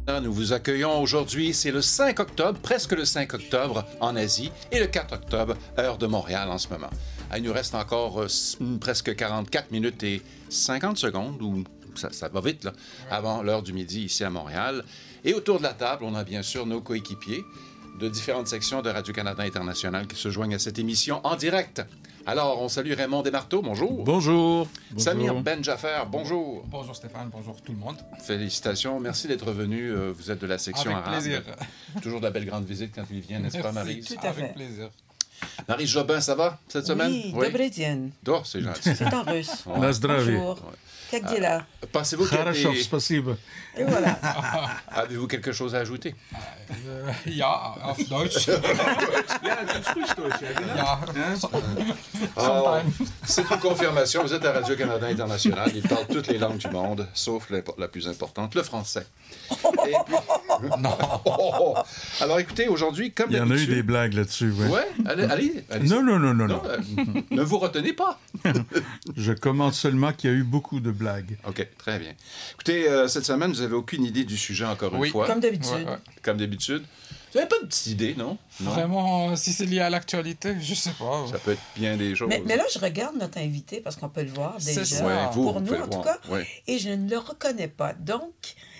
Nous vous accueillons aujourd'hui, c'est le 5 octobre, presque le 5 octobre en Asie, et le 4 octobre, heure de Montréal en ce moment. Il nous reste encore presque 44 minutes et 50 secondes, ou ça va vite, là, avant l'heure du midi ici à Montréal. Et autour de la table, on a bien sûr nos coéquipiers de différentes sections de Radio-Canada International qui se joignent à cette émission en direct. Alors, on salue Raymond Desmarteaux, bonjour. Bonjour. Samir Ben-Jaffer, bonjour. Bonjour Stéphane, bonjour tout le monde. Félicitations, merci d'être venu. Vous êtes de la section arabe. Avec plaisir. Toujours de la belle grande visite quand il vient, n'est-ce pas, Maryse? Tout à fait. Avec plaisir. Maryse Jobin, ça va cette semaine? Oui, добрый день. Oh, c'est gentil. C'est en russe. На здравие. Bonjour. Как дела? Pensez-vous qu'il y a Хорошо, des... спасибо. Et voilà. Avez-vous quelque chose à ajouter? Ja, auf Deutsch. Ja, du sprichst Deutsch, ja, genau. Ja, Oh, c'est une confirmation. Vous êtes à Radio-Canada International. Ils parlent toutes les langues du monde, sauf la plus importante, le français. Et puis... non. Alors, écoutez, aujourd'hui, comme Il y en a eu d'habitude... des blagues là-dessus, oui. Ouais, allez. Non. Non, ne vous retenez pas. Je commente seulement qu'il y a eu beaucoup de blagues. OK, très bien. Écoutez, cette semaine, vous n'avez aucune idée du sujet, encore une Oui. fois. Comme d'habitude. Ouais. Comme d'habitude. Vous n'avez pas de petite idée, non? Non. Vraiment, si c'est lié à l'actualité, je sais pas. Ça peut être bien des choses. Mais là, je regarde notre invité parce qu'on peut le voir C'est déjà. ça. Ouais, vous pour nous, pouvez en le tout voir. cas. Ouais. Et je ne le reconnais pas. Donc,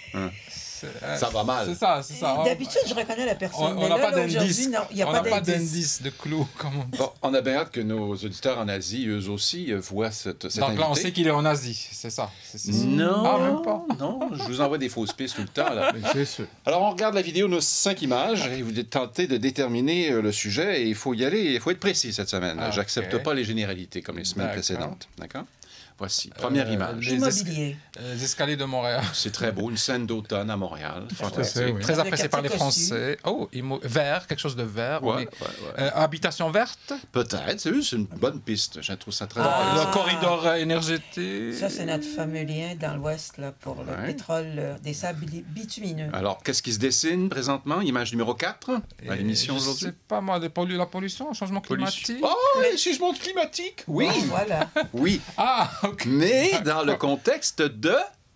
Ça va mal. C'est ça, c'est ça. d'habitude, je reconnais la personne. On mais n'a là, pas aujourd'hui, d'indice. non, il n'y a On pas n'a pas d'indice. d'indice de clou. Comme on... Bon, on a bien hâte que nos auditeurs en Asie, eux aussi, voient cet Donc invité. là, on sait qu'il est en Asie, c'est ça. Non, Ah, même pas. non, je vous envoie des fausses pistes tout le temps. Là. Mais c'est sûr. Alors, on regarde la vidéo, nos 5 images, et vous tentez de déterminer le sujet, et il faut y aller, il faut être précis cette semaine. Ah, J'accepte ok. pas les généralités comme les semaines D'accord. précédentes. D'accord? Voici, première image. Immobilier. Les escaliers de Montréal. C'est très beau, une scène d'automne à Montréal. Fantastique. fait, oui. Très Le apprécié par les quartier Français. Oh, vert, quelque chose de vert. Ouais, oui. ouais. Habitation verte. Peut-être, c'est une bonne piste. Je trouve ça très Ah. intéressant. Le corridor énergétique. Ça, c'est notre fameux lien dans l'Ouest là, pour le Ouais. pétrole des sables bitumineux. Alors, qu'est-ce qui se dessine présentement? Image numéro 4 à l'émission Je aujourd'hui. sais pas moi, la pollution, le changement climatique. Oh, les changements climatiques! Oui, Bon, voilà. oui. Ah, ok. Mais dans le contexte de...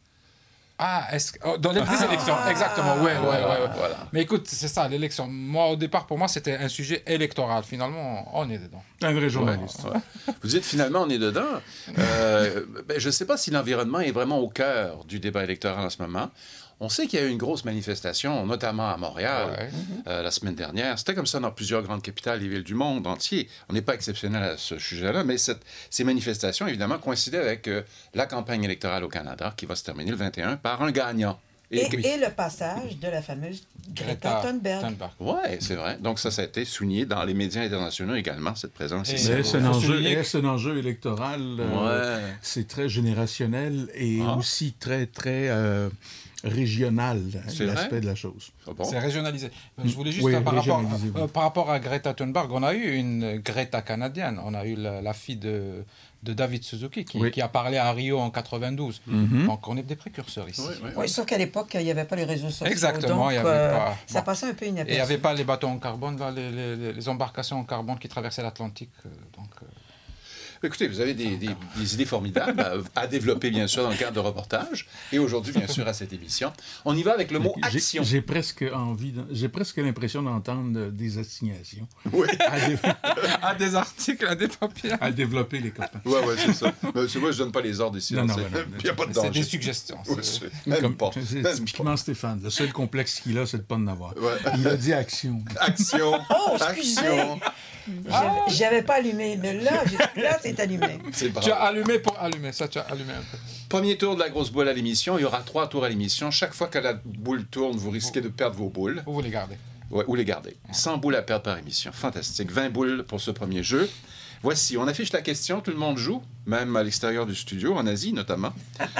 Ah, dans les élections, exactement, ouais. Voilà. Mais écoute, c'est ça, l'élection. Moi, au départ, pour moi, c'était un sujet électoral. Finalement, on est dedans. Un vrai journaliste. Ouais. Vous dites finalement, on est dedans. Je ne sais pas si l'environnement est vraiment au cœur du débat électoral en ce moment. On sait qu'il y a eu une grosse manifestation, notamment à Montréal, Ouais. la semaine dernière. C'était comme ça dans plusieurs grandes capitales et villes du monde entier. On n'est pas exceptionnel à ce sujet-là, mais ces manifestations, évidemment, coïncidaient avec la campagne électorale au Canada, qui va se terminer le 21 par un gagnant. Et le passage de la fameuse Greta Thunberg. Oui, c'est vrai. Donc ça a été souligné dans les médias internationaux également, cette présence Et ici. Mais faut souligner est-ce un enjeu électoral? Ouais. C'est très générationnel et Ah. aussi très, très régional, C'est l'aspect vrai? de la chose. Ah bon? C'est régionalisé. Je voulais juste, Oui, par régionalisé, oui. rapport à Greta Thunberg, on a eu une Greta canadienne. On a eu la fille de David Suzuki Oui. qui a parlé à Rio en 92. Mhm. Donc, on est des précurseurs ici. Oui, oui. Oui, sauf qu'à l'époque, il n'y avait pas les réseaux sociaux. Exactement, donc, il y avait pas. Ça Bon. passait un peu Et il inaperçu. n'y avait pas les bateaux en carbone, là, les embarcations en carbone qui traversaient l'Atlantique. Écoutez, vous avez des idées formidables à développer, bien sûr, dans le cadre de reportage. Et aujourd'hui, bien sûr, à cette émission. On y va avec le mot action. J'ai presque l'impression d'entendre des assignations Oui, À des articles, à des papiers. à développer les copains. ouais, c'est ça. Mais c'est moi, je donne pas les ordres ici. Non, là, non, c'est- non, non. Il n'y a pas de C'est danger. des suggestions. Ouais, même pas. C'est Même typiquement Stéphane. Le seul complexe qu'il a, c'est de ne pas en avoir. Ouais. Il a dit action. Action. Oh, excusez. Action. J'avais pas allumé, mais là, c'est allumé. C'est Tu as bravo. allumé pour allumer. Ça, tu as allumé un peu. Premier tour de la grosse boule à l'émission. Il y aura 3 tours à l'émission. Chaque fois que la boule tourne, vous risquez de perdre vos boules. Où vous les gardez? Ouais, ou les garder. 100 boules à perdre par émission. Fantastique. 20 boules pour ce premier jeu. Voici, on affiche la question, tout le monde joue, même à l'extérieur du studio, en Asie notamment.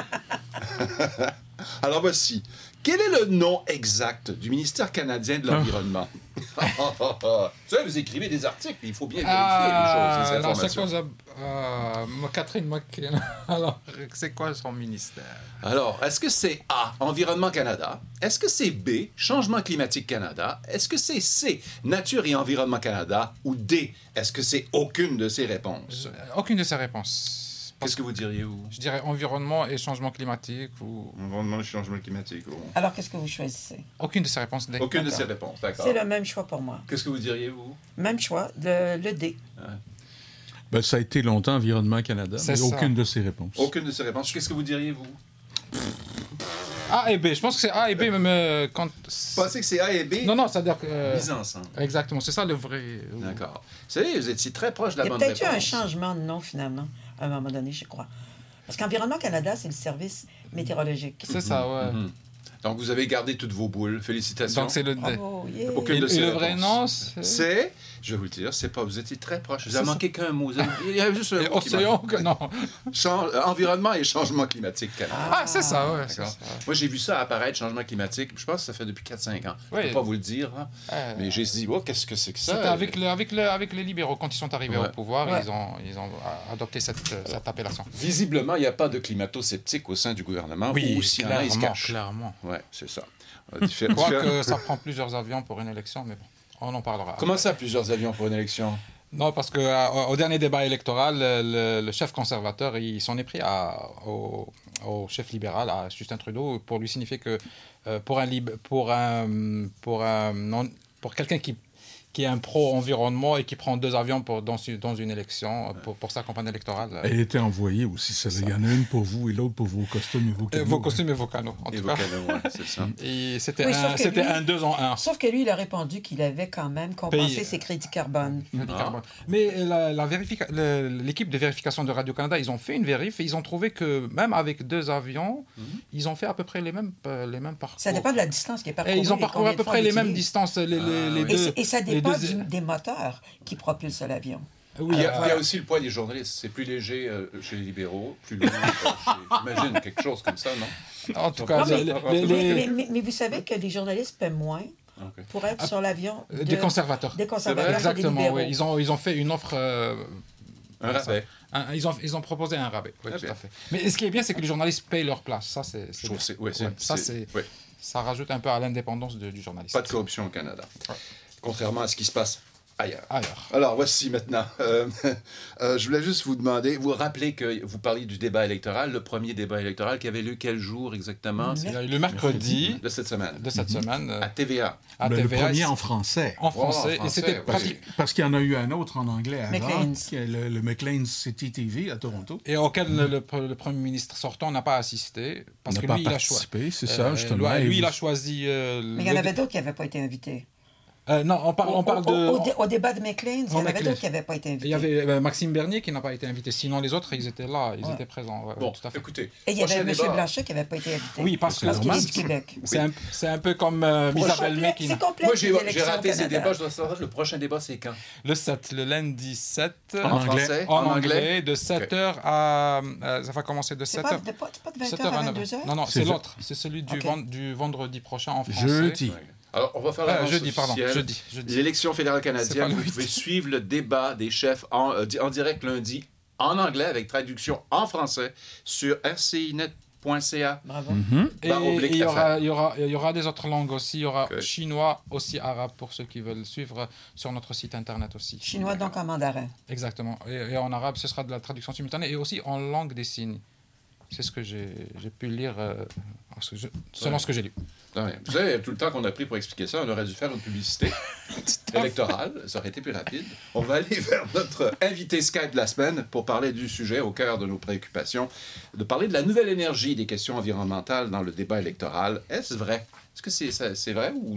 Alors voici. Quel est le nom exact du ministère canadien de l'Environnement? Tu sais, vous écrivez des articles, il faut bien vérifier les choses, ces non, c'est informations. quoi, Catherine McKenna. Alors, c'est quoi son ministère? Alors, est-ce que c'est A, Environnement Canada? Est-ce que c'est B, Changement climatique Canada? Est-ce que c'est C, Nature et Environnement Canada? Ou D, est-ce que c'est aucune de ces réponses? Aucune de ces réponses. Qu'est-ce que vous diriez, vous? Je dirais environnement et changement climatique ou Environnement et changement climatique. Alors, qu'est-ce que vous choisissez? aucune de ces réponses. Aucune de ces réponses, d'accord. C'est le même choix pour moi. Qu'est-ce que vous diriez, vous? Même choix, le D. Ben, ça a été longtemps Environnement Canada, C'est mais ça. aucune de ces réponses. Aucune de ces réponses. Qu'est-ce que vous diriez, vous? A et B. Je pense que c'est A et B, même quand. Vous pensez que c'est A et B Non, c'est-à-dire que. mis ensemble? Exactement, c'est ça le vrai. D'accord. Vous savez, vous étiez très proche de la Il y a bonne peut-être eu un réponse. changement de nom, finalement, à un moment donné, je crois. Parce qu'Environnement Canada, c'est le service météorologique. C'est ça, ouais. Mhm. Donc, vous avez gardé toutes vos boules. Félicitations. Donc c'est le D. Bravo, yeah. Aucune Et, de et ces le réponses. vrai nom, C'est, je vais vous le dire, c'est pas, vous étiez très proche. Vous C'est avez ça. manqué qu'un mot. Il y a juste un mot qui Océan, que non. Environnement et changement climatique, Canada. Ah, c'est ça, ouais. c'est D'accord. ça. Moi, j'ai vu ça apparaître, changement climatique. Je pense que ça fait depuis 4-5 ans. Je ne Oui. peux pas vous le dire, hein, Euh, mais j'ai dit, oh, qu'est-ce que c'est que ça? C'était avec les libéraux, quand ils sont arrivés Ouais. au pouvoir, Ouais. ils ont adopté cette appellation. Visiblement, il n'y a pas de climato-sceptique au sein du gouvernement. ou s'il y en a, ils se cachent. clairement. Oui, c'est ça. Je crois que ça prend plusieurs avions pour une élection, mais bon, on en parlera. Comment ça, plusieurs avions pour une élection? Non, parce qu'au dernier débat électoral, le chef conservateur, il s'en est pris au chef libéral, à Justin Trudeau, pour lui signifier que pour quelqu'un qui est un pro-environnement et qui prend 2 avions dans une élection pour sa campagne électorale. Elle était envoyée aussi. Il y en a une pour vous et l'autre pour vos costumes et vos canaux. Vos costumes et vos canaux, en Et tout vos cas. canaux, ouais, c'est ça. Et c'était Oui, sauf que c'était lui- un 2 en 1. Sauf que lui, il a répondu qu'il avait quand même compensé Payé. ses crédits carbone. Mais l'équipe de vérification de Radio-Canada, ils ont fait une vérif et ils ont trouvé que même avec 2 avions, ils ont fait à peu près les mêmes parcours. Ça dépend de la distance qui est parcourue. Et ils ont et parcouru combien à de peu fois près on les mêmes l'utilise. distances. Les oui. deux, Et ça les dépend deux- des moteurs qui propulsent l'avion. Oui, Il y a aussi le poids des journalistes. C'est plus léger chez les libéraux, plus lourd j'imagine, quelque chose comme ça, non? en tout cas, Non, mais, les- mais vous savez que les journalistes paient moins Ok. pour être sur l'avion des conservateurs. des conservateurs que des Exactement, libéraux. oui. Ils ont fait une offre. Un rabais. Ils ont proposé un rabais. Oui, Très tout bien. à fait. Mais ce qui est bien, c'est que les journalistes payent leur place. Ça, c'est Je trouve bien. que c'est... Ouais, ça, c'est- ouais. Ça rajoute un peu à l'indépendance du journaliste. Pas de corruption au Canada. Ouais. Contrairement à ce qui se passe ailleurs. Ailleurs. Alors, voici maintenant. Je voulais juste vous demander, vous rappelez que vous parliez du débat électoral, le premier débat électoral qui avait lieu quel jour exactement? Il y a eu le mercredi De cette semaine. de cette semaine À TVA. à Ben, le TVA, premier en français. en français. en Et c'était français, Parce, oui. parce qu'il y en a eu un autre en anglais avant, McLean's. qui est le McLean's City TV à Toronto. et auquel le Premier ministre sortant n'a pas assisté. Parce On que n'a lui, pas il a choisi. participé, c'est ça, justement. Lui, Et il a vous- choisi. Mais il y en avait d'autres qui n'avaient pas été invités. Non, on parle de. Au débat de McLean, il y en avait McLean. d'autres qui n'avaient pas été Il y invités. avait Maxime Bernier qui n'a pas été invité. Sinon, les autres, ils étaient là, ils Ouais. étaient présents. Ouais, Bon, tout à fait. écoutez. Et il y avait prochain M. débat. Blanchet qui n'avait pas été invité. Oui, parce qu'il normal. est du Québec. C'est un peu comme Isabelle May qui. C'est complet. Moi, les j'ai élections raté au ces Canada. débats. Je dois savoir, le prochain débat, c'est quand? Le lundi 7. En En anglais. français? En anglais, de 7h à. Ça va commencer de C'est 7h. pas de 20h 7h à à 9h. 22h? Non, C'est c'est ça. l'autre. C'est celui Ok. du vendredi prochain en français. Jeudi. Alors, on va faire l'annonce Jeudi, pardon. officielle. Jeudi. L'élection fédérale C'est canadienne, pas le vous 8. pouvez suivre le débat des chefs en direct lundi en anglais avec traduction en français sur rcinet.ca. Bravo. Et Barre oblique il FR. y aura des autres langues aussi. Il y aura Ok. chinois, aussi arabe pour ceux qui veulent suivre sur notre site internet aussi. Chinois donc en mandarin. Exactement. Et en arabe, ce sera de la traduction simultanée et aussi en langue des signes. C'est ce que j'ai pu lire selon ce que j'ai lu. Non, mais vous savez, tout le temps qu'on a pris pour expliquer ça, on aurait dû faire une publicité électorale. Ça aurait été plus rapide. On va aller vers notre invité Skype de la semaine pour parler du sujet au cœur de nos préoccupations, de parler de la nouvelle énergie des questions environnementales dans le débat électoral. Est-ce vrai? Est-ce que c'est vrai ou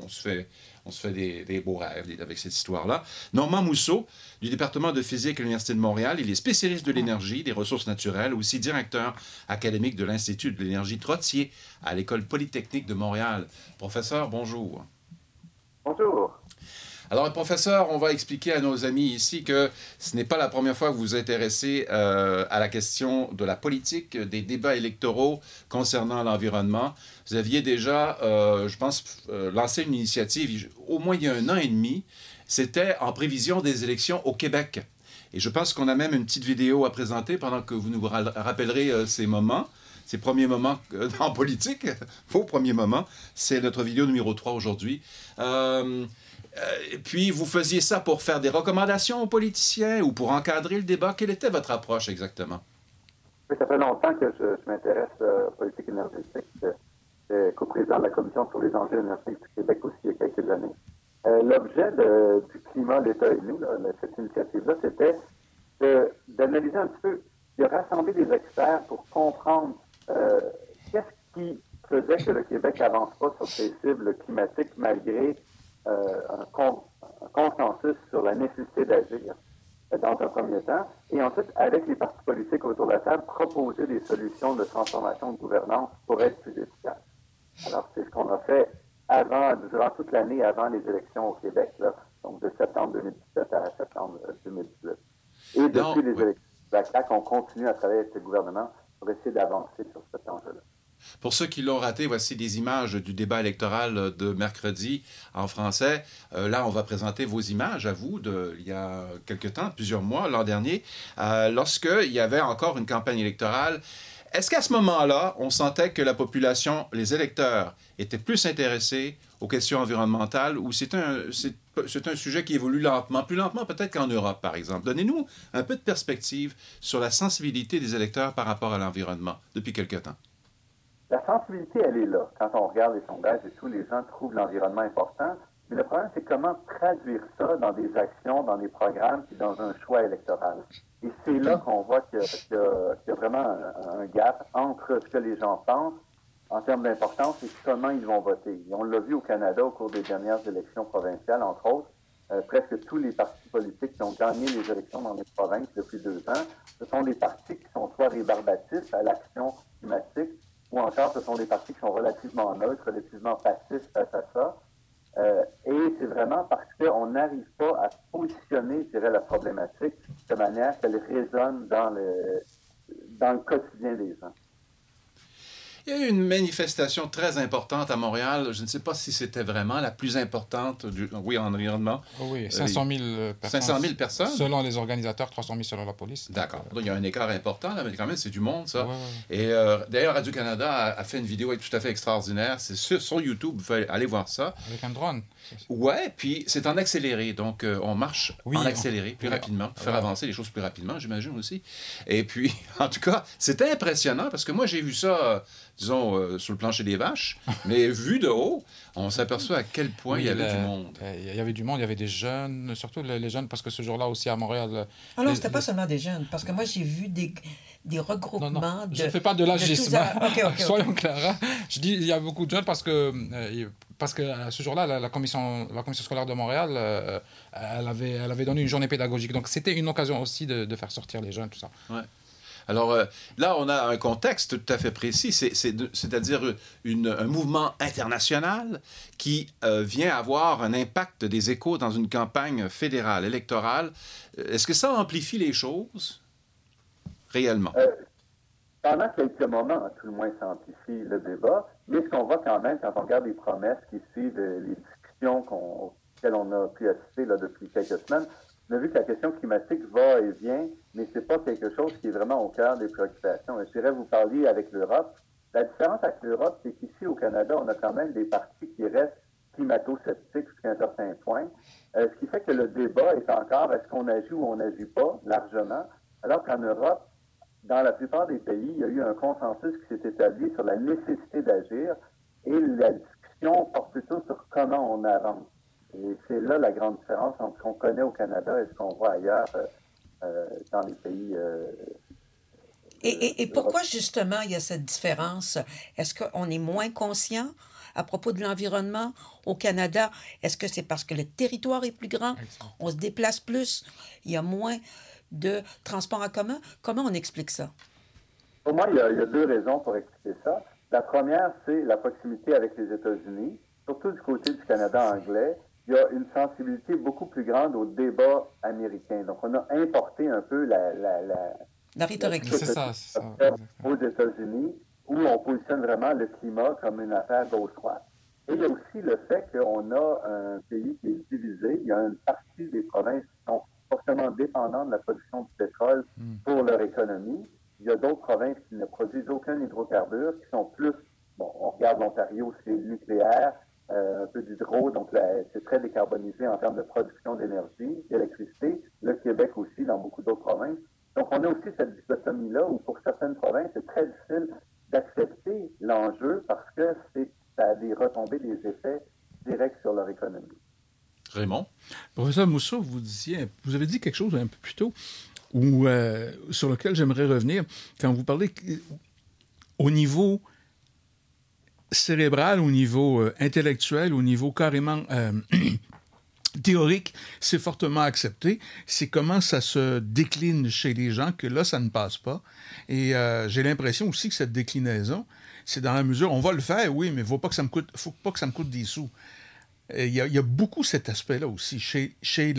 on se fait des beaux rêves avec cette histoire-là? Normand Mousseau, du département de physique à l'Université de Montréal, il est spécialiste de l'énergie, des ressources naturelles, aussi directeur académique de l'Institut de l'énergie Trottier à l'École polytechnique de Montréal. Professeur, bonjour. Bonjour. Alors, professeur, on va expliquer à nos amis ici que ce n'est pas la première fois que vous vous intéressez à la question de la politique, des débats électoraux concernant l'environnement. Vous aviez déjà, je pense, lancé une initiative au moins il y a 1 an et demi. C'était en prévision des élections au Québec. Et je pense qu'on a même une petite vidéo à présenter pendant que vous nous rappellerez ces moments. Ces premiers moments en politique, vos premiers moments. C'est notre vidéo numéro 3 aujourd'hui. Puis, vous faisiez ça pour faire des recommandations aux politiciens ou pour encadrer le débat. Quelle était votre approche exactement? Oui, ça fait longtemps que je m'intéresse aux politiques énergétiques. J'étais coprésident de la Commission sur les enjeux énergétiques du Québec aussi il y a quelques années. L'objet du climat, l'État et nous, cette initiative-là, c'était d'analyser un petit peu, de rassembler des experts pour comprendre qu'est-ce qui faisait que le Québec n'avance pas sur ses cibles climatiques malgré un consensus sur la nécessité d'agir dans un premier temps, et ensuite, avec les partis politiques autour de la table, proposer des solutions de transformation de gouvernance pour être plus efficace. Alors, c'est ce qu'on a fait durant toute l'année avant les élections au Québec, là, donc de septembre 2017 à septembre 2018. Et depuis les élections de la CAQ, on continue à travailler avec le gouvernement pour essayer d'avancer sur cet enjeu-là. Pour ceux qui l'ont raté, voici des images du débat électoral de mercredi en français. Là, on va présenter vos images à vous il y a quelque temps, plusieurs mois, l'an dernier, lorsqu'il y avait encore une campagne électorale. Est-ce qu'à ce moment-là, on sentait que la population, les électeurs, étaient plus intéressés aux questions environnementales ou c'est un sujet qui évolue lentement, plus lentement peut-être qu'en Europe, par exemple? Donnez-nous un peu de perspective sur la sensibilité des électeurs par rapport à l'environnement depuis quelque temps. La sensibilité, elle est là. Quand on regarde les sondages et tout, les gens trouvent l'environnement important. Mais le problème, c'est comment traduire ça dans des actions, dans des programmes, puis dans un choix électoral. Et c'est là qu'on voit qu'il y a vraiment un gap entre ce que les gens pensent en termes d'importance et comment ils vont voter. Et on l'a vu au Canada au cours des dernières élections provinciales, entre autres. Presque tous les partis politiques qui ont gagné les élections dans les provinces depuis 2 ans, ce sont des partis qui sont soit rébarbatifs à l'action climatique, ou encore ce sont des partis qui sont relativement neutres, relativement passifs face à ça. Et c'est vraiment parce qu'on n'arrive pas à positionner, je dirais, la problématique de manière qu'elle résonne dans le quotidien des gens. Il y a eu une manifestation très importante à Montréal. Je ne sais pas si c'était vraiment la plus importante en environnement. Oui, 500 000 personnes. 500 000 personnes? Selon les organisateurs, 300 000 selon la police. D'accord. Donc, il y a un écart important, là, mais quand même, c'est du monde, ça. Ouais. Et d'ailleurs, Radio-Canada a fait une vidéo tout à fait extraordinaire. C'est sur YouTube, vous pouvez aller voir ça. Avec un drone. Ouais, puis c'est en accéléré. Donc, on marche en accéléré plus rapidement, pour faire avancer les choses plus rapidement, j'imagine aussi. Et puis, en tout cas, c'était impressionnant parce que moi, j'ai vu ça, disons, sur le plancher des vaches, mais vu de haut, on s'aperçoit à quel point il y avait du monde. Il y avait du monde, il y avait des jeunes, surtout les jeunes, parce que ce jour-là aussi à Montréal... Alors, c'était pas seulement des jeunes, parce que moi, j'ai vu des regroupements non. de... Je ne fais pas de l'agisme. Okay. Soyons clairs. Je dis il y a beaucoup de jeunes parce que ce jour-là, la commission scolaire de Montréal, elle avait donné une journée pédagogique. Donc, c'était une occasion aussi de faire sortir les jeunes, tout ça. Ouais. Alors là, on a un contexte tout à fait précis, c'est-à-dire un mouvement international qui vient avoir un impact des échos dans une campagne fédérale, électorale. Est-ce que ça amplifie les choses réellement? Pendant quelques moments, tout le moins, ça amplifie le débat, mais ce qu'on voit quand même quand on regarde les promesses qui suivent les discussions auxquelles on a pu assister là, depuis quelques semaines, on a vu que la question climatique va et vient, mais ce n'est pas quelque chose qui est vraiment au cœur des préoccupations. Et je dirais, vous parliez avec l'Europe. La différence avec l'Europe, c'est qu'ici, au Canada, on a quand même des partis qui restent climato-sceptiques jusqu'à un certain point. Ce qui fait que le débat est encore, est-ce qu'on agit ou on n'agit pas, largement, alors qu'en Europe, dans la plupart des pays, il y a eu un consensus qui s'est établi sur la nécessité d'agir et la discussion porte plutôt sur comment on avance. Et c'est là la grande différence entre ce qu'on connaît au Canada et ce qu'on voit ailleurs dans les pays. Et pourquoi justement il y a cette différence? Est-ce qu'on est moins conscient à propos de l'environnement au Canada? Est-ce que c'est parce que le territoire est plus grand? On se déplace plus? Il y a moins de transport en commun? Comment on explique ça? Pour moi, il y a 2 raisons pour expliquer ça. La première, c'est la proximité avec les États-Unis. Surtout du côté du Canada anglais, il y a une sensibilité beaucoup plus grande au débat américain. Donc, on a importé un peu la rhétorique. C'est ça. Aux États-Unis, où on positionne vraiment le climat comme une affaire gauche-droite. Et il y a aussi le fait qu'on a un pays qui est divisé. Il y a une partie des provinces qui sont fortement dépendantes de la production de pétrole pour leur économie. Il y a d'autres provinces qui ne produisent aucun hydrocarbure, qui sont plus, on regarde l'Ontario, c'est nucléaire, un peu d'hydro, donc c'est très décarbonisé en termes de production d'énergie, d'électricité. Le Québec aussi, dans beaucoup d'autres provinces. Donc, on a a aussi cette dichotomie-là où pour certaines provinces, c'est très difficile d'accepter l'enjeu parce que ça a des retombées, des effets directs sur leur économie. Raymond? Professeur Mousseau, vous avez dit quelque chose un peu plus tôt sur lequel j'aimerais revenir. Quand vous parlez au niveau cérébral, au niveau intellectuel, au niveau carrément théorique, c'est fortement accepté. C'est comment ça se décline chez les gens que là, ça ne passe pas. Et j'ai l'impression aussi que cette déclinaison, c'est dans la mesure, on va le faire, oui, mais il ne faut pas que ça me coûte des sous. Il y a beaucoup cet aspect-là aussi chez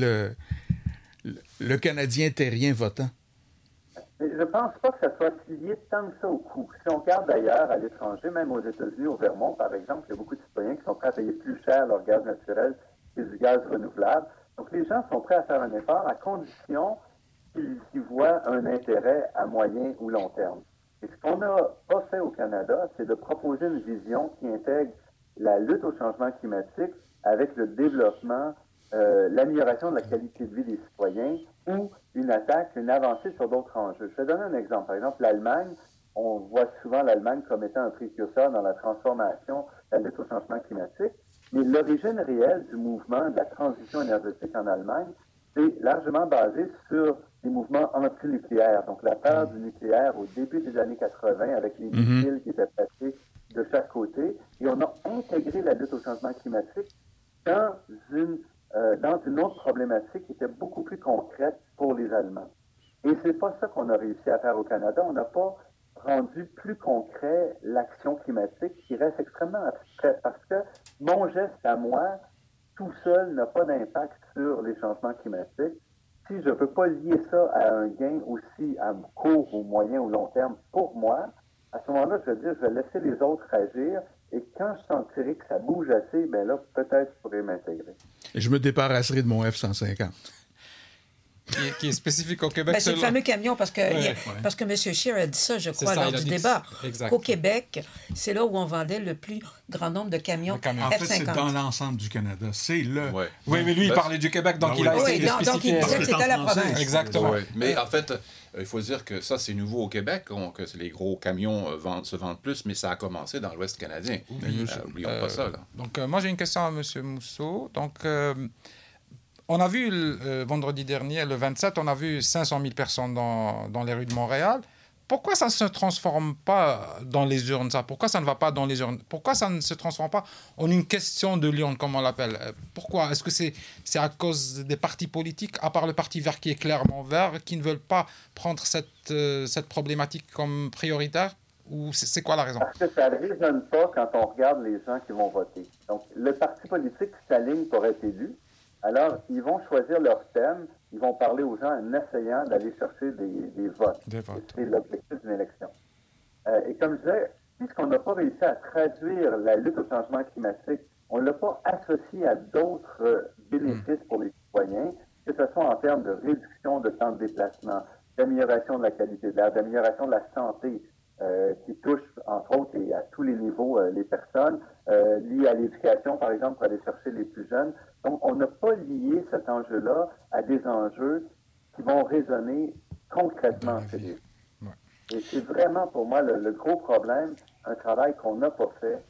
le Canadien terrien votant. Mais je ne pense pas que ça soit lié tant que ça au coût. Si on regarde d'ailleurs à l'étranger, même aux États-Unis, au Vermont, par exemple, il y a beaucoup de citoyens qui sont prêts à payer plus cher leur gaz naturel que du gaz renouvelable. Donc, les gens sont prêts à faire un effort à condition qu'ils y voient un intérêt à moyen ou long terme. Et ce qu'on n'a pas fait au Canada, c'est de proposer une vision qui intègre la lutte au changement climatique avec le développement, l'amélioration de la qualité de vie des citoyens ou une avancée sur d'autres enjeux. Je vais donner un exemple. Par exemple, l'Allemagne, on voit souvent l'Allemagne comme étant un précurseur dans la transformation, la lutte au changement climatique, mais l'origine réelle du mouvement de la transition énergétique en Allemagne, c'est largement basé sur des mouvements antinucléaires. Donc, la peur du nucléaire au début des années 80 avec les missiles qui étaient placés de chaque côté. Et on a intégré la lutte au changement climatique dans une autre problématique qui était beaucoup plus concrète pour les Allemands. Et c'est pas ça qu'on a réussi à faire au Canada. On n'a pas rendu plus concret l'action climatique qui reste extrêmement abstraite parce que mon geste à moi, tout seul, n'a pas d'impact sur les changements climatiques. Si je ne peux pas lier ça à un gain aussi à court ou moyen ou long terme pour moi, à ce moment-là, je vais dire, je vais laisser les autres agir et quand je sentirai que ça bouge assez, bien là, peut-être je pourrais m'intégrer. Et je me débarrasserai de mon F-150. Qui est spécifique au Québec. C'est le fameux camion, parce que M. Scheer a dit ça, je crois, lors du débat. Qu'au Québec, c'est là où on vendait le plus grand nombre de camions F-50. En fait, c'est dans l'ensemble du Canada. C'est le... Oui, mais lui, il parlait du Québec, donc il a essayé de spécifier. Donc, il disait que c'était la province. Exactement. Mais en fait, il faut dire que ça, c'est nouveau au Québec, que les gros camions se vendent plus, mais ça a commencé dans l'Ouest canadien. N'oublions pas ça. Là. Donc, moi, j'ai une question à M. Mousseau. Donc... on a vu vendredi dernier, le 27, on a vu 500 000 personnes dans les rues de Montréal. Pourquoi ça ne se transforme pas dans les urnes, ça? Pourquoi ça ne va pas dans les urnes? Pourquoi ça ne se transforme pas en une question de l'urne, comme on l'appelle? Pourquoi? Est-ce que c'est à cause des partis politiques, à part le Parti vert qui est clairement vert, qui ne veulent pas prendre cette problématique comme prioritaire? Ou c'est quoi la raison? Parce que ça ne résonne pas quand on regarde les gens qui vont voter. Donc, le parti politique s'aligne pour être élu. Alors, ils vont choisir leur thème, ils vont parler aux gens en essayant d'aller chercher des votes. C'est l'objectif d'une élection. Et comme je disais, puisqu'on n'a pas réussi à traduire la lutte au changement climatique, on ne l'a pas associé à d'autres bénéfices pour les citoyens, que ce soit en termes de réduction de temps de déplacement, d'amélioration de la qualité de l'air, d'amélioration de la santé, qui touche, entre autres, et à tous les niveaux, les personnes, liées à l'éducation, par exemple, pour aller chercher les plus jeunes. Donc, on n'a pas lié cet enjeu-là à des enjeux qui vont résonner concrètement chez les gens. Et c'est vraiment, pour moi, le gros problème, un travail qu'on n'a pas fait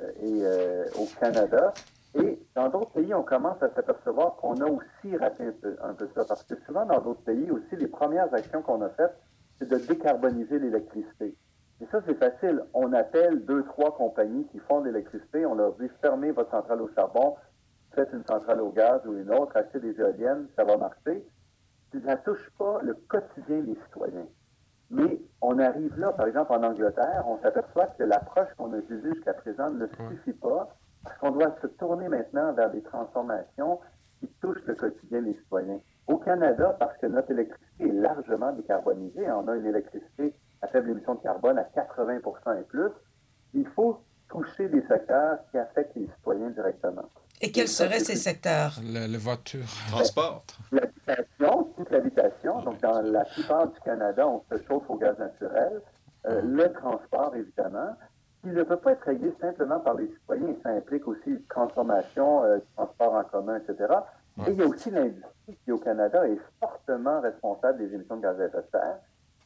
au Canada. Et dans d'autres pays, on commence à s'apercevoir qu'on a aussi raté un peu ça. Parce que souvent, dans d'autres pays aussi, les premières actions qu'on a faites, c'est de décarboniser l'électricité. Et ça, c'est facile. On appelle 2-3 compagnies qui font de l'électricité. On leur dit, fermez votre centrale au charbon, faites une centrale au gaz ou une autre, achetez des éoliennes, ça va marcher. Ça ne touche pas le quotidien des citoyens. Mais on arrive là, par exemple, en Angleterre, on s'aperçoit que l'approche qu'on a utilisée jusqu'à présent ne suffit pas, parce qu'on doit se tourner maintenant vers des transformations qui touchent le quotidien des citoyens. Au Canada, parce que notre électricité est largement décarbonisée, on a une électricité à faible émission de carbone à 80 et plus, il faut toucher des secteurs qui affectent les citoyens directement. Et quels seraient ces secteurs? Les voitures. Transport. L'habitation, toute l'habitation. Donc, dans la plupart du Canada, on se chauffe au gaz naturel. Le transport, évidemment, qui ne peut pas être réglé simplement par les citoyens. Ça implique aussi une transformation, transport en commun, etc. Et il y a aussi l'industrie qui, au Canada, est fortement responsable des émissions de gaz à effet de serre.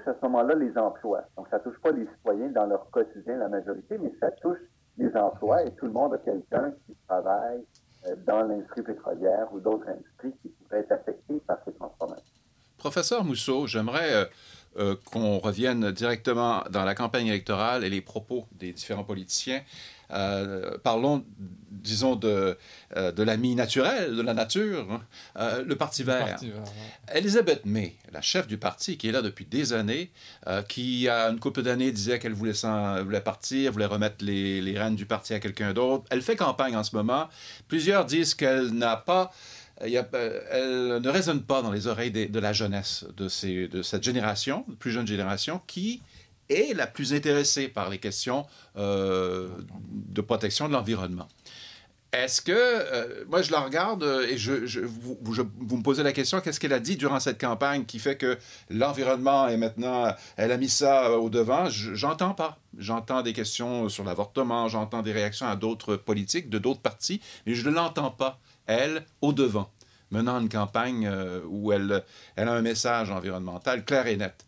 touche à ce moment-là les emplois. Donc, ça ne touche pas les citoyens dans leur quotidien, la majorité, mais ça touche les emplois et tout le monde a quelqu'un qui travaille dans l'industrie pétrolière ou d'autres industries qui pourraient être affectées par ces transformations. Professeur Mousseau, j'aimerais qu'on revienne directement dans la campagne électorale et les propos des différents politiciens. Parlons, disons, de l'ami naturel, de la nature, le Parti vert. Elisabeth May, la chef du parti, qui est là depuis des années, qui, a une couple d'années, disait qu'elle voulait partir, voulait remettre les rênes du parti à quelqu'un d'autre. Elle fait campagne en ce moment. Plusieurs disent qu'elle n'a pas... elle ne résonne pas dans les oreilles de la jeunesse, de cette génération, plus jeune génération, qui est la plus intéressée par les questions de protection de l'environnement. Est-ce que, moi je la regarde et vous me posez la question, qu'est-ce qu'elle a dit durant cette campagne qui fait que l'environnement est maintenant, elle a mis ça au devant? J'entends pas. J'entends des questions sur l'avortement, j'entends des réactions à d'autres politiques, de d'autres partis, mais je ne l'entends pas, elle, au devant, menant une campagne où elle a un message environnemental clair et net.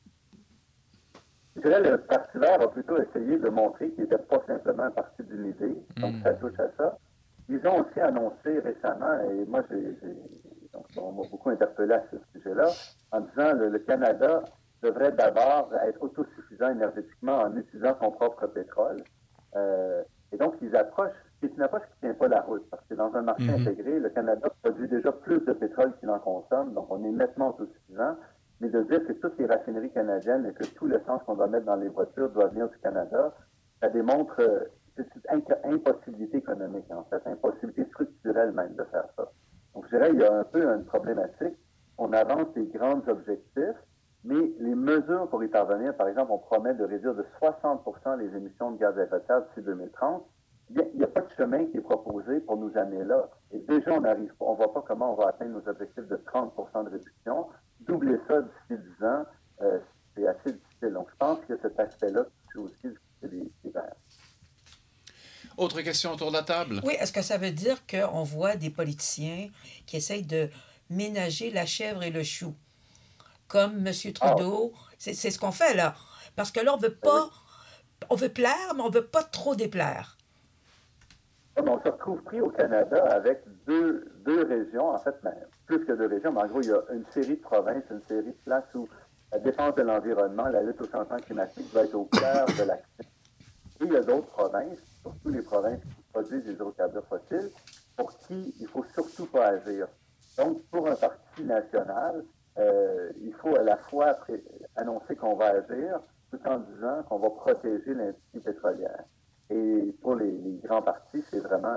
Je dirais que le Parti vert a plutôt essayé de montrer qu'il n'était pas simplement un parti d'une idée, donc ça touche à ça. Ils ont aussi annoncé récemment, et moi, donc, on m'a beaucoup interpellé à ce sujet-là, en disant que le Canada devrait d'abord être autosuffisant énergétiquement en utilisant son propre pétrole. Et donc, ils approchent, c'est une approche qui ne tient pas la route, parce que dans un marché intégré, le Canada produit déjà plus de pétrole qu'il en consomme, donc on est nettement autosuffisant. Mais de dire que toutes les raffineries canadiennes et que tout l'essence qu'on doit mettre dans les voitures doit venir du Canada, ça démontre une impossibilité économique, en fait, impossibilité structurelle même de faire ça. Donc, je dirais qu'il y a un peu une problématique. On avance des grands objectifs, mais les mesures pour y parvenir, par exemple, on promet de réduire de 60% les émissions de gaz à effet de serre d'ici 2030. Il n'y a pas de chemin qui est proposé pour nous amener là. Et déjà, on ne voit pas comment on va atteindre nos objectifs de 30% de réduction. Doubler ça d'ici 10 ans, c'est assez difficile. Donc, je pense que cet aspect-là, c'est aussi des verts. Autre question autour de la table? Oui, est-ce que ça veut dire qu'on voit des politiciens qui essayent de ménager la chèvre et le chou? Comme M. Trudeau, c'est ce qu'on fait là. Parce que là, on veut plaire, mais on ne veut pas trop déplaire. On se retrouve pris au Canada avec deux régions, en fait, plus que deux régions, mais en gros, il y a une série de provinces, une série de places où la défense de l'environnement, la lutte au changement climatique va être au cœur de l'action. Et il y a d'autres provinces, surtout les provinces qui produisent des hydrocarbures fossiles, pour qui il ne faut surtout pas agir. Donc, pour un parti national, il faut à la fois annoncer qu'on va agir, tout en disant qu'on va protéger l'industrie pétrolière. Et pour les grands partis, c'est vraiment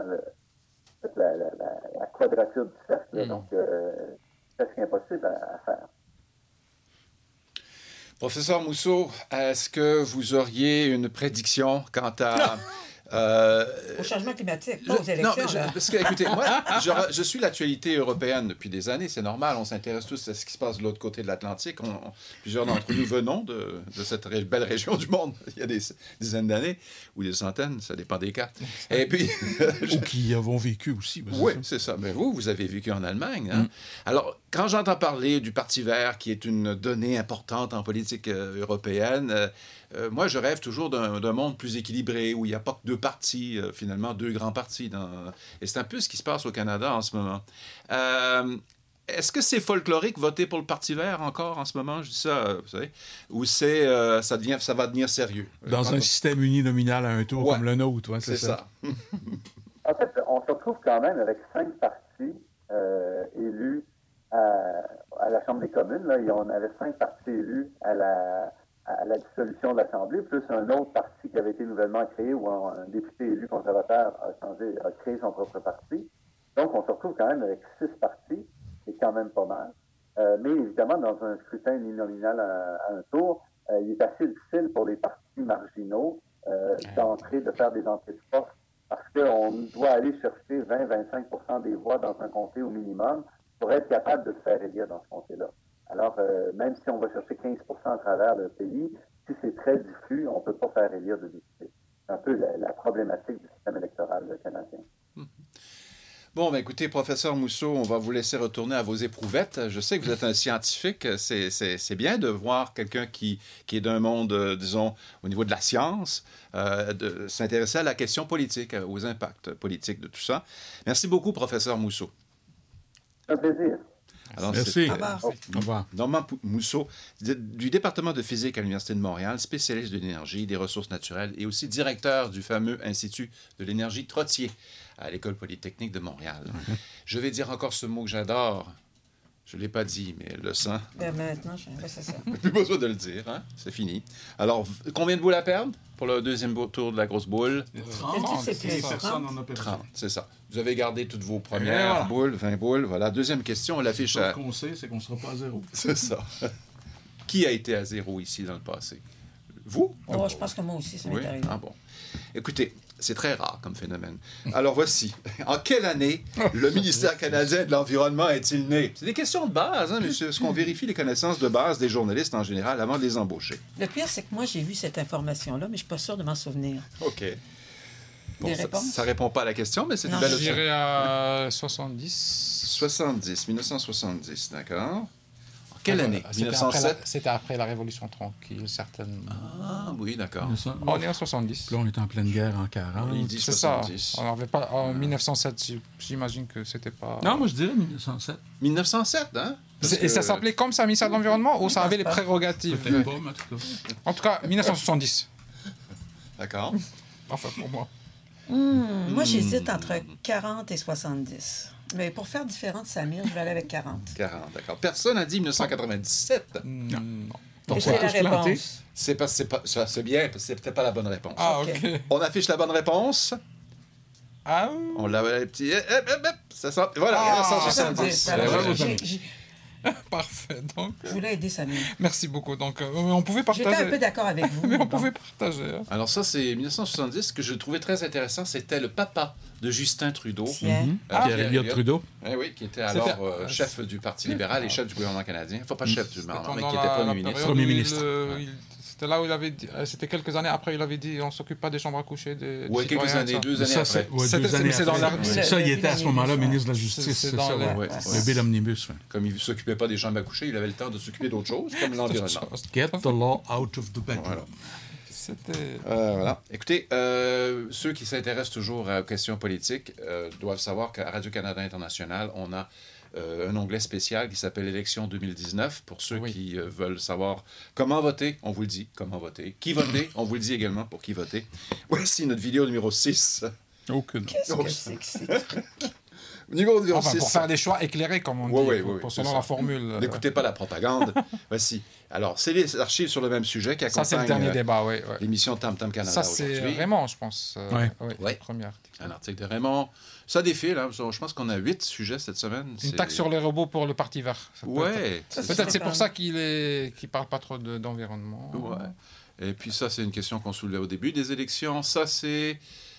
la quadrature du cercle. Donc, c'est presque impossible à faire. Professeur Mousseau, est-ce que vous auriez une prédiction quant à... Au changement climatique, pas aux élections. Non, parce que, écoutez, moi, je suis l'actualité européenne depuis des années, c'est normal, on s'intéresse tous à ce qui se passe de l'autre côté de l'Atlantique. Plusieurs d'entre nous venons de cette belle région du monde il y a des dizaines d'années, ou des centaines, ça dépend des cas. Et puis... Ou qui y avons vécu aussi. Oui, c'est ça. Mais vous avez vécu en Allemagne. Hein? Alors, quand j'entends parler du Parti vert, qui est une donnée importante en politique européenne, moi, je rêve toujours d'un monde plus équilibré, où il n'y a pas que deux partis, finalement, deux grands partis. Et c'est un peu ce qui se passe au Canada en ce moment. Est-ce que c'est folklorique voter pour le Parti vert encore en ce moment? Je dis ça, vous savez. Ou ça va devenir sérieux? Dans un système uninominal à un tour comme le nôtre. Ouais, c'est ça. En fait, on se retrouve quand même avec 5 partis élus à la Chambre des communes. Là, on avait 5 partis élus à la dissolution de l'Assemblée, plus un autre parti qui avait été nouvellement créé où un député élu conservateur a créé son propre parti. Donc, on se retrouve quand même avec 6 partis, c'est quand même pas mal. Mais évidemment, dans un scrutin uninominal à un tour, il est assez difficile pour les partis marginaux de faire des entrées de force parce qu'on doit aller chercher 20-25% des voix dans un comté au minimum pour être capable de se faire élire dans ce comté-là. Alors, même si on va chercher 15% à travers le pays, si c'est très diffus, on ne peut pas faire élire de députés. C'est un peu la problématique du système électoral canadien. Bon, ben écoutez, professeur Mousseau, on va vous laisser retourner à vos éprouvettes. Je sais que vous êtes un scientifique. C'est bien de voir quelqu'un qui est d'un monde, disons, au niveau de la science, de s'intéresser à la question politique, aux impacts politiques de tout ça. Merci beaucoup, professeur Mousseau. Un plaisir. Alors, Merci. Au revoir. Au revoir. Normand Mousseau, du département de physique à l'Université de Montréal, spécialiste de l'énergie, des ressources naturelles et aussi directeur du fameux Institut de l'énergie Trottier à l'École polytechnique de Montréal. Je vais dire encore ce mot que j'adore. Je ne l'ai pas dit, mais le sang. Ben, maintenant, c'est ça. Plus besoin de le dire, hein? C'est fini. Alors, combien de boules à perdre pour le deuxième tour de la grosse boule? 30, c'est plus. Personne n'en a perdu. 30, c'est ça. Vous avez gardé toutes vos Et premières voilà. boules, 20 boules. Voilà, deuxième question, on l'affiche Ce à... qu'on sait, c'est qu'on ne sera pas à zéro. C'est ça. Qui a été à zéro ici dans le passé? Vous? Oh, je pense que moi aussi, ça m'est Oui? arrivé. Ah bon. Écoutez, c'est très rare comme phénomène. Alors voici. En quelle année le ministère canadien de l'Environnement est-il né? C'est des questions de base, hein, monsieur. Est-ce qu'on vérifie les connaissances de base des journalistes en général avant de les embaucher? Le pire, c'est que moi, j'ai vu cette information-là, mais je ne suis pas sûre de m'en souvenir. OK. Bon, Des ça- réponses? Ça répond pas à la question, mais c'est une Non, belle Je option. dirais à 70. 70, 1970, d'accord. En quelle année? C'était 1907? C'était après la Révolution tranquille, certainement. Ah oui, d'accord. On est en 70. Puis là, on est en pleine guerre en 40. Il dit C'est ça. 70. On avait pas, en 1907, j'imagine que c'était pas... Non, moi, je dirais 1907. 1907, hein? Parce Et ça que- s'appait comme ça, ministère de l'Environnement, ou ça avait les prérogatives? Peut-être pas, mais en tout cas. En tout cas, 1970. D'accord. Enfin, pour moi. Moi, j'hésite entre 40 et 70. Mais pour faire différent de Samir, je vais aller avec 40. 40, d'accord. Personne n'a dit 1997. Non. Et Donc, c'est on la va tous planter. réponse. C'est pas, c'est pas, ça, c'est bien, parce que c'est peut-être pas la bonne réponse. Ah, Ok. ok. On affiche la bonne réponse. Ah, On l'a les petits. Ça sent. Voilà, Ah, 1970. 70. Ben Alors, voilà. parfait. Donc, je voulais aider Samir. merci beaucoup. Donc, on pouvait J'étais un peu partager. d'accord avec vous. Mais on Bon. pouvait partager. Hein. Alors ça, c'est 1970. Ce que je trouvais très intéressant, c'était le papa de Justin Trudeau. Tiens. Pierre Elliott Trudeau. Oui, qui était alors C'était- chef du Parti libéral et chef du gouvernement canadien. Enfin, pas chef du gouvernement, mais qui Pendant était la premier ministre. période Premier où ministre. c'était là où il avait dit, c'était quelques années après, il avait dit on s'occupe pas des chambres à coucher des Oui, quelques citoyens, années, ça. 2 années Ça, après. c'est ouais, C'était- 2 années c'est dans après. la- Ça, il était à ce moment-là Le ministre de la C'est Justice, c'est dans ça, le- ouais. Ouais, Le ouais. bill omnibus. Ouais. Comme il ne s'occupait pas des chambres à coucher, il avait le temps de s'occuper d'autres choses, comme l'environnement. Get the law out of the bedroom. Voilà. C'était Voilà. Écoutez, ceux qui s'intéressent toujours aux questions politiques doivent savoir qu'à Radio-Canada International, on a un onglet spécial qui s'appelle Élections 2019 pour ceux Oui. qui veulent savoir comment voter. On vous le dit, comment voter. Qui voter, on vous le dit également pour qui voter. Voici notre vidéo numéro 6. Aucune. Qu'est-ce que c'est que ces trucs? Numéro enfin, 6. pour faire des choix éclairés, comme on dit, Oui, oui, pour- oui, pour c'est selon ça. la formule. N'écoutez pas la propagande. Voici. Alors, c'est les archives sur le même sujet qui Ça, c'est le accompagnent dernier débat, oui. l'émission Tam Tam Canada Ça, c'est aujourd'hui. Raymond, je pense. Ouais. Oui, Ouais. premier article. Un article de Raymond. Ça défile. Hein. Je pense qu'on a 8 sujets cette semaine. Une C'est- taxe sur les robots pour le Parti vert. Ça peut être- Ouais. Ça, Peut-être c'est pas pour mal. ça qu'il parle pas trop d'environnement. Ouais. Et puis ça, c'est une question qu'on soulevait au début des élections. Ça, c'est...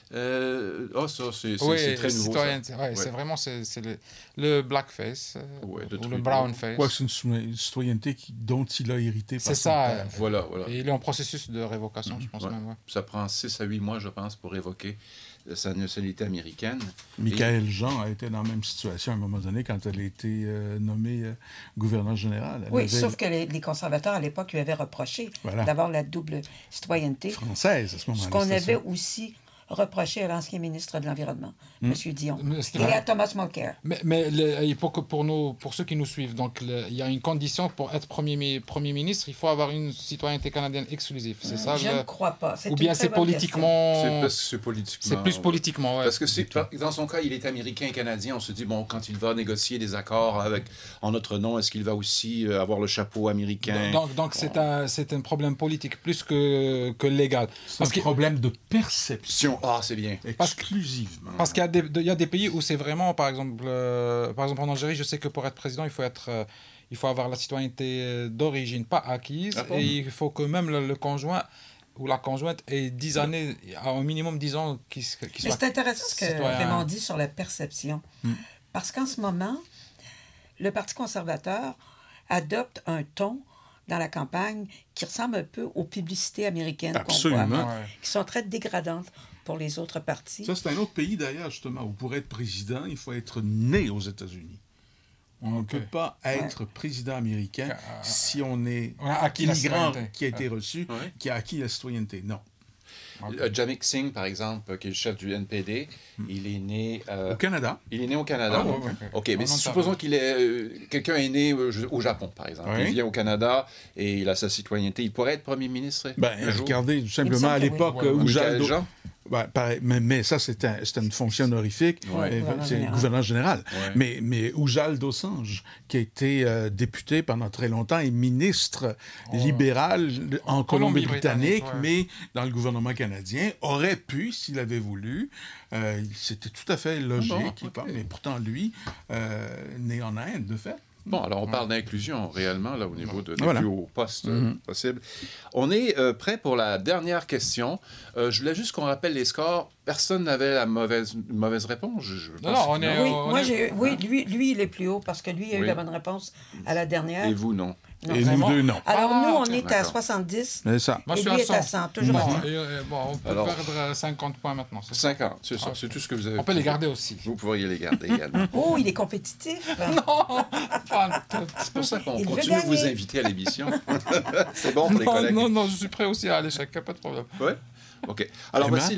ça, c'est Oui, très nouveau. citoyenneté, Ça. ouais, Ouais. c'est vraiment le blackface Ouais, de ou le Trudeau. brownface. Ouais, c'est une citoyenneté dont il a hérité par C'est son ça. père. Voilà, voilà. Et il est en processus de révocation, je pense Ouais. même. Ouais. Ça prend 6 à 8 mois, je pense, pour évoquer sa nationalité américaine. Michael Jean a été dans la même situation à un moment donné quand elle a été nommée gouverneur général. Elle Oui, avait- sauf que les conservateurs, à l'époque, lui avaient reproché Voilà. d'avoir la double citoyenneté. française à ce moment-là. Ce qu'on c'était avait ça. aussi reproché à l'ancien ministre de l'Environnement, M. Dion, Mais c'était et vrai. à Thomas Mulcair. Mais pour ceux qui nous suivent, donc il y a une condition pour être premier ministre, il faut avoir une citoyenneté canadienne exclusive. C'est ça Je ne crois pas. Ou bien c'est C'est politiquement. parce que c'est politiquement. C'est plus politiquement, ouais. Parce que dans son cas, il est américain et canadien. On se dit, bon, quand il va négocier des accords en notre nom, est-ce qu'il va aussi avoir le chapeau américain? Donc c'est un problème politique plus que légal. C'est Parce un que- problème de perception. Ah, c'est bien. Exclusivement. Parce qu'il y a des pays où c'est vraiment, par exemple en Algérie, je sais que pour être président, il faut avoir la citoyenneté d'origine pas acquise, Ah bon? et il faut que même le conjoint ou la conjointe ait 10 années, à un minimum 10 ans, qui Mais soit c'est intéressant ce que citoyen. Raymond dit sur la perception. Parce qu'en ce moment, le Parti conservateur adopte un ton dans la campagne qui ressemblent un peu aux publicités américaines qu'on Absolument. voit, Ouais. qui sont très dégradantes pour les autres partis. Ça, c'est un autre pays, d'ailleurs, justement, où pour être président, il faut être né aux États-Unis. On ne peut pas être président américain si on est On a acquis la immigrant citoyenneté. qui a été reçu, Ouais. qui a acquis la citoyenneté. Non. Jamik Singh, par exemple, qui est le chef du NPD, il est né... Au Canada. Il est né au Canada. Ah, ouais, ouais. OK, mais En Ontario. supposons qu'il est... quelqu'un est né au Japon, par exemple. Oui. Il vient au Canada et il a sa citoyenneté. Il pourrait être premier ministre un jour? Regardez, tout Il simplement, me semble à que oui. l'époque Ouais, où Michael Jacques... Jean? Pareil, mais ça, c'était une fonction honorifique. Ouais. C'est Gouverneur gouverneur général. Ouais. Mais Oujal Dosanjh, qui a été député pendant très longtemps et ministre libéral en Colombie-Britannique, ouais. mais dans le gouvernement canadien, aurait pu, s'il avait voulu, c'était tout à fait logique. Ah bon, ok. Mais pourtant, lui, né en Inde, de fait. Bon, alors on parle d'inclusion réellement, là, au niveau des Voilà. plus hauts postes possibles. On est prêt pour la dernière question. Je voulais juste qu'on rappelle les scores. Personne n'avait la mauvaise réponse. Je Non, pense on que est- Oui, on moi, est- oui, lui, il est plus haut parce que lui, il a eu Oui. la bonne réponse à la dernière. Et vous, non. Non, Et vraiment. nous deux, non. Alors, Ah, nous, on ok, est à d'accord. 70 C'est ça. Moi, je et suis lui à est à 100. 100, toujours à Bon, 100. bon, on peut Alors- perdre 50 points maintenant. C'est ça. 50, c'est ça. C'est tout ce que vous avez. On peut les garder aussi. Vous pourriez les garder également. Oh, il est compétitif. Pas tout. C'est pour ça qu'on Il veut continue de vous gagner. inviter à l'émission. C'est bon pour les Non, collègues. non, non, je suis prêt aussi à l'échec, pas de problème. Oui? OK. Alors, Et voici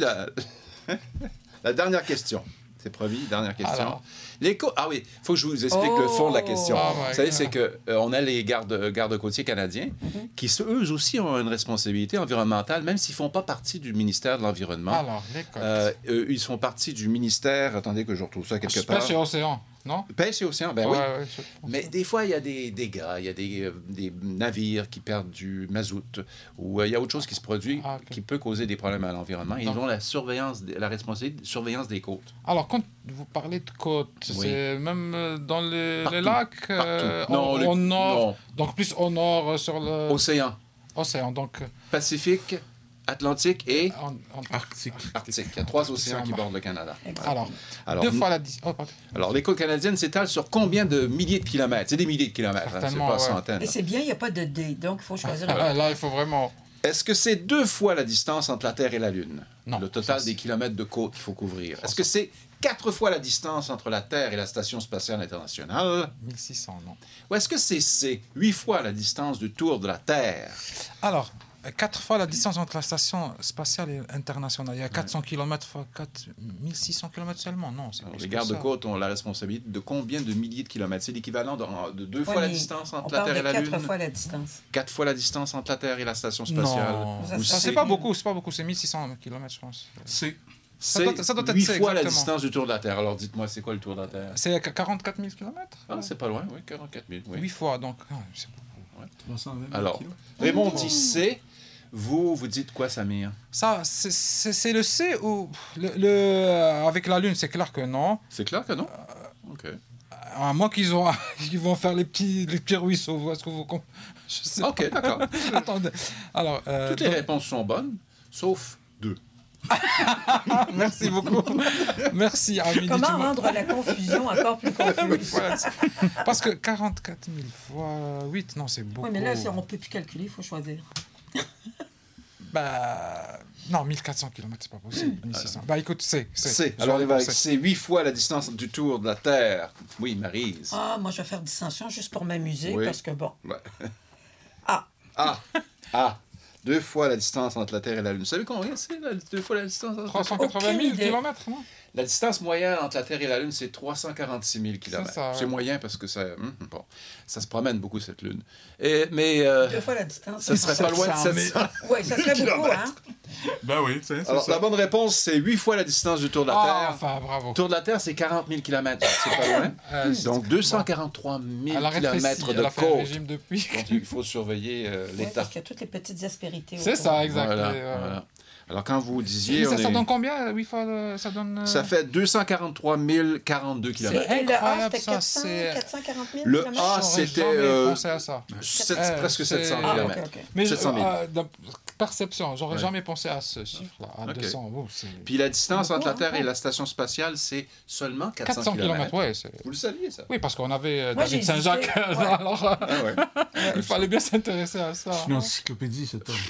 la dernière question. C'est promis, dernière question. Alors. Ah oui, il faut que je vous explique le fond de la question. Oh my Vous savez, God. c'est qu'on a les gardes-côtiers canadiens qui, eux aussi, ont une responsabilité environnementale, même s'ils ne font pas partie du ministère de l'Environnement. Alors, l'école. Ils font partie du ministère... Attendez que je retrouve ça quelque part. Pêche et océan, non? Pêche et océan, ben oui. Ouais, ouais, je pense. Mais des fois, il y a des dégâts, il y a des navires qui perdent du mazout, ou il y a autre chose qui se produit Ah, ok. qui peut causer des problèmes à l'environnement. Ils Donc- ont la responsabilité de surveillance des côtes. Alors, quand vous parlez de côtes, Oui. c'est même dans les Partout. lacs, Partout. au nord, non. donc plus au nord sur Océan, l'océan, donc Pacifique, Atlantique et en- Arctique. Arctique. Il y a 3 océans qui en bas. bordent le Canada. Voilà. Alors, Alors, deux fois la distance. Oh, pardon. Alors, les côtes canadiennes s'étalent sur combien de milliers de kilomètres? C'est des milliers de kilomètres, hein, c'est Certainement, pas ouais. centaines. Et c'est bien, il n'y a pas de dé, donc il faut choisir. Là, il faut vraiment. Est-ce que c'est 2 fois la distance entre la Terre et la Lune? Non. Le total Ça, des c'est- kilomètres de côte qu'il faut couvrir. Est-ce que c'est 4 fois la distance entre la Terre et la Station spatiale internationale? 1600, non. Ou est-ce que c'est 8 fois la distance du tour de la Terre? Alors, 4 fois la distance entre la station spatiale et internationale. Il y a 400 km fois 4, 1600 km seulement. Non, c'est Alors, plus les que gardes-côtes ont la responsabilité de combien de milliers de kilomètres? C'est l'équivalent de 2 fois Ouais, la mais distance on entre la parle Terre et de la 4 Lune? fois la distance. 4 fois la distance entre la Terre et la Station ça. spatiale? Non, Ou ça, c'est c'est pas beaucoup, c'est 1600 km, je pense. C'est C'est ça doit être 8 ça, fois la exactement. distance du tour de la Terre. Alors dites-moi, c'est quoi le tour de la Terre? C'est 44 000 km. Ah, c'est pas loin, oui, 44 000. Oui. 8 fois, donc. C'est 320 Alors, kilos. Raymond dit C. Vous dites quoi, Samir? Ça, c'est le C ou avec la Lune, c'est clair que non. C'est clair que non? OK. À moins qu'ils vont faire les petits ruisseaux. Est-ce que vous je sais OK, d'accord. pas. Attendez. Alors, Toutes les donc- réponses sont bonnes, sauf 2. merci beaucoup. Merci, Amélie. Comment tu m'as- rendre la confusion encore plus confuse? Voilà. Parce que 44 000 fois 8, non, c'est beaucoup. Oui, mais là, on ne peut plus calculer, il faut choisir. Bah, non, 1400 km, c'est pas possible. 1600. Bah, écoute, C. Alors, il va avec c'est C. 8 fois la distance du tour de la Terre. Oui, Maryse. Ah, moi, je vais faire dissension juste pour m'amuser, Oui. parce que bon. Ouais. Ah, Ah. 2 fois la distance entre la Terre et la Lune. Vous savez combien c'est, 2 fois la distance entre 380 000 Aucune idée. km, non? La distance moyenne entre la Terre et la Lune, c'est 346 000 km. C'est ça, ouais. C'est moyen parce que ça... bon, ça se promène beaucoup, cette Lune. Mais 2 fois la distance. ça serait pas loin de 700. Oui, ça serait beaucoup, hein? Ben oui, c'est Alors, ça. la bonne réponse, c'est 8 fois la distance du tour de la Ah, Terre. enfin, bravo. Le tour de la Terre, c'est 40 000 km. C'est pas loin. Donc, 243 000 Elle a rétréci, km elle de a fait un côte. régime depuis. Donc, il faut surveiller Oui, l'état. parce qu'il y a toutes les petites aspérités. C'est autour. ça, exact. Voilà, Et, voilà. Alors, quand vous disiez... Mais on ça est- donne combien 8 fois ça donne. Ça fait 243 042 km. Et le A, Incroyable, c'était ça, 400, c'est- 440 000 Le kilomètres? A, J'aurais c'était, jamais pensé à ça. Presque c'est- 700 Ah, km. ok, ok. Mais 700 000. perception. J'aurais Ouais. jamais pensé à ce chiffre-là, à Ok. 200. Oh, c'est Puis la distance entre la beaucoup, Terre hein. et la station spatiale, c'est seulement 400 400 km, km. ouais. Vous le saviez, ça? Oui, parce qu'on avait Moi, David j'ai Saint-Jacques, hésité, ouais. alors Ah ouais. il fallait bien s'intéresser à ça. C'est une encyclopédie, cet homme.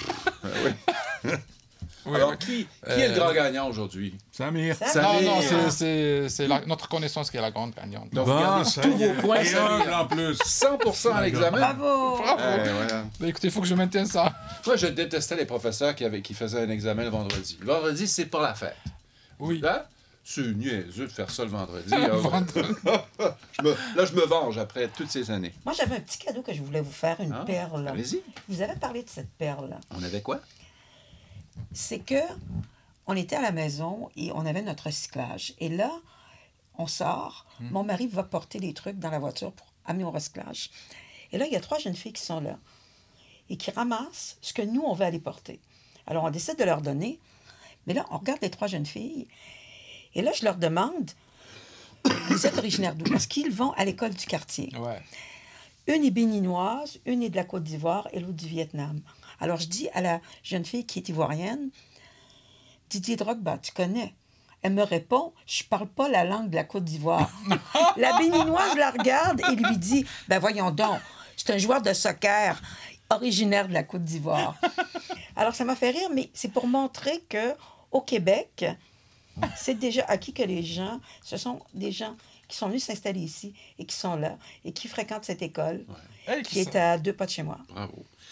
Oui, Alors, oui. qui est le grand gagnant aujourd'hui? Samir. Ça, Non, Samir. non, c'est notre connaissance qui est la grande gagnante. Donc, Bon, regardez ça tous y est. vos points, Et humble Samir. en plus. 100% à l'examen. Bravo! Bravo! Voilà. Bah, écoutez, il faut que je maintienne ça. Moi, je détestais les professeurs qui faisaient un examen le vendredi. Le vendredi, c'est pour la fête. Oui. Là, c'est niaiseux de faire ça le vendredi. Vendredi. Là, je me venge après toutes ces années. Moi, j'avais un petit cadeau que je voulais vous faire, une Ah, perle. Allez-y. Vous avez parlé de cette perle. On avait quoi? C'est que on était à la maison et on avait notre recyclage. Et là, on sort. Mon mari va porter des trucs dans la voiture pour amener au recyclage. Et là, il y a 3 jeunes filles qui sont là et qui ramassent ce que nous, on veut aller porter. Alors, on décide de leur donner. Mais là, on regarde les 3 jeunes filles. Et là, je leur demande, vous êtes originaires d'où? Parce qu'ils vont à l'école du quartier. Ouais. Une est béninoise, une est de la Côte d'Ivoire et l'autre du Vietnam. Alors, je dis à la jeune fille qui est ivoirienne, Didier Drogba, tu connais? Elle me répond, je parle pas la langue de la Côte d'Ivoire. La béninoise la regarde et lui dit, ben voyons donc, c'est un joueur de soccer originaire de la Côte d'Ivoire. Alors, ça m'a fait rire, mais c'est pour montrer que au Québec, c'est déjà acquis que les gens, ce sont des gens qui sont venus s'installer ici et qui sont là et qui fréquentent cette école Hey, qui est à 2 pas de chez moi. Bravo.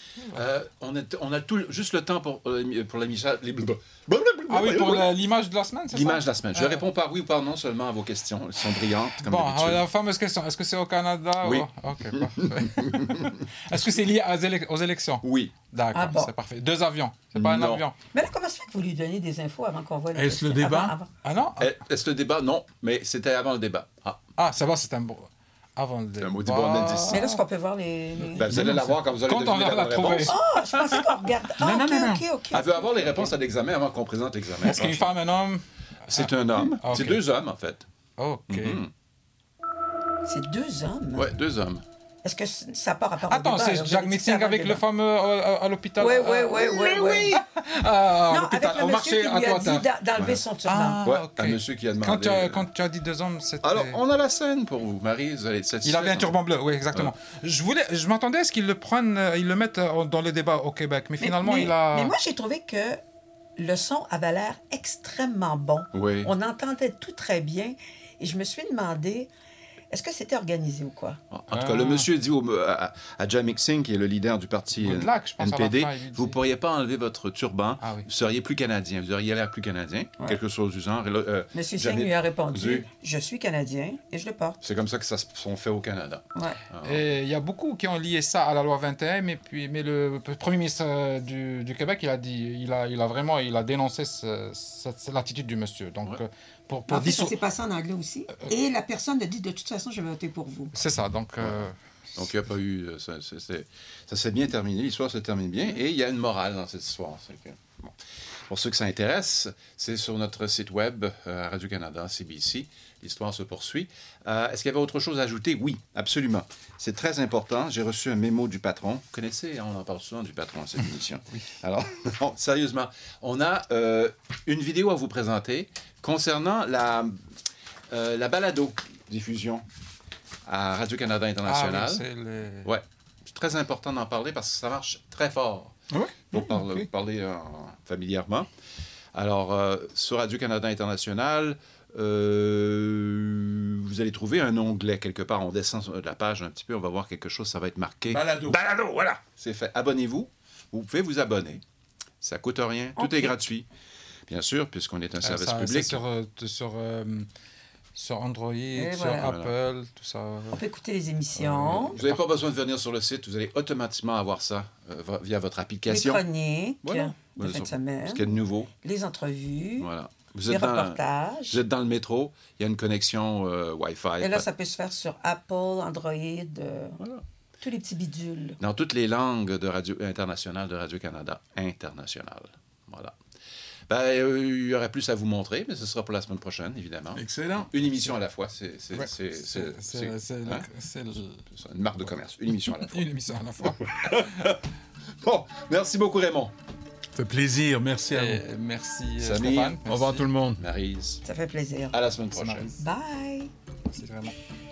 On a juste le temps pour la Michel. Ah oui, pour l'image de la semaine, c'est ça? L'image de la semaine. Je réponds par oui ou par non seulement à vos questions. Elles sont brillantes, comme Bon, d'habitude. la fameuse question, est-ce que c'est au Canada? Oui. ou- Ok, parfait. Est-ce que c'est lié aux élections? Oui. D'accord, Ah bon. c'est parfait. 2 avions, c'est pas un Non. avion. Mais là, comment ça fait que vous lui donnez des infos avant qu'on voit le Est-ce le question? débat? Avant. Ah non? Est-ce le débat? Non, mais c'était avant le débat. Ah, Ah, ça va, c'est un bon... Avant le débat. un maudit bordel d'ici. Mais là, est-ce qu'on peut voir ben, vous allez la voir quand vous allez Quand on deviner va la bonne trouver. réponse. Ah, je pensais qu'on regarde. Ah, Non, OK, non, non, OK, OK. Elle veut avoir les réponses à l'examen avant qu'on présente l'examen. Est-ce qu'une femme, un homme? C'est un homme. Ah, ok. C'est 2 hommes, en fait. Ok. Mhm. C'est 2 hommes. Ouais, 2 hommes. Est-ce que ça part à part au Attends, débat, c'est alors? Jack Vous avez dit que Meeting c'était avec avant le débat. fameux à l'hôpital? Oui, oui. Ah, à Non, l'hôpital, avec au le marché monsieur qui à lui a toi, dit d'enlever son turban. Ah, Ouais, ok. un monsieur qui a demandé. Quand tu as dit 2 hommes, c'était... Alors, on a la scène pour vous. Marie, vous allez être satisfaite. Il avait un turban bleu, oui, exactement. Je m'attendais à ce qu'ils le prennent, ils le mettent dans le débat au Québec, mais finalement, il a... Mais moi, j'ai trouvé que le son avait l'air extrêmement bon. Oui. On entendait tout très bien. Et je me suis demandé, est-ce que c'était organisé ou quoi? En tout cas, le monsieur dit à Jamik Singh, qui est le leader du parti Goodluck, je pense, à la NPD, fin, il lui dit. vous ne pourriez pas enlever votre turban, Ah oui. vous seriez plus canadien, vous auriez l'air plus canadien, quelque chose du genre. Et là, Monsieur Jamik- Singh lui a répondu, Zé. je suis Canadien et je le porte. C'est comme ça que ça se sont fait au Canada. Ouais. Et il y a beaucoup qui ont lié ça à la loi 21, mais le Premier ministre du Québec, il a dénoncé l'attitude du monsieur. Donc, pour En fait, ça dissoudre... s'est passé en anglais aussi. Et la personne a dit, de toute façon, je vais voter pour vous. C'est ça, donc... Donc, il n'y a pas eu... Ça s'est bien terminé, l'histoire se termine bien, et il y a une morale dans cette histoire. C'est que, bon. Pour ceux que ça intéresse, c'est sur notre site web, à Radio-Canada, CBC. L'histoire se poursuit. Est-ce qu'il y avait autre chose à ajouter? Oui, absolument. C'est très important. J'ai reçu un mémo du patron. Vous connaissez, on en parle souvent du patron à cette émission. Oui. Alors, non, sérieusement, on a une vidéo à vous présenter concernant la balado-diffusion à Radio-Canada International. Ah, oui, c'est les... Ouais, c'est très important d'en parler parce que ça marche très fort. Ah ouais? Pour parler familièrement. Alors, sur Radio-Canada International, vous allez trouver un onglet quelque part. On descend sur la page un petit peu, on va voir quelque chose, ça va être marqué. Balado. Balado, voilà! C'est fait. Abonnez-vous. Vous pouvez vous abonner. Ça coûte rien. Tout est gratuit. Bien sûr, puisqu'on est un service public. C'est sur Android, sur voilà. Apple, tout ça. On peut écouter les émissions, Vous n'avez pas besoin de venir sur le site. Vous allez automatiquement avoir ça via votre les application. chroniques Voilà. de Voilà, fin de ce semaine, qu'il y a de nouveau. les entrevues, Voilà. Vous les êtes, reportages. vous êtes dans le métro, il y a une connexion Wi-Fi. Et là, ça peut se faire sur Apple, Android, tous les petits bidules. Dans toutes les langues de Radio internationale de Radio-Canada International. Voilà. Il y aurait plus à vous montrer, mais ce sera pour la semaine prochaine, évidemment. Excellent. Une émission à la fois, c'est C'est une marque de commerce. Une émission à la fois. une émission à la fois. Bon, merci beaucoup, Raymond. Ça fait plaisir. Merci à vous. Merci Samir, Stéphane. Au revoir tout le monde. Maryse, Ça fait plaisir. à la semaine Merci, prochaine. Maryse. Bye! Merci vraiment.